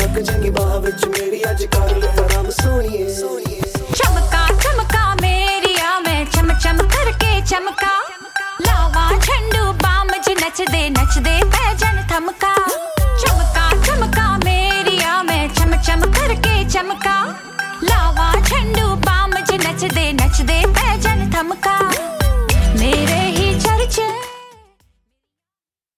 लग जाएगी बाह विच मेरी अज कर ले आराम सोनिए चमका चमका मेरी आ मैं चम चम करके चमका लावा झंडू बाम च नचदे पैजन थमका चमका चमका मेरी आ मैं चम चम करके चमका लावा झंडू बाम च नचदे पैजन थमका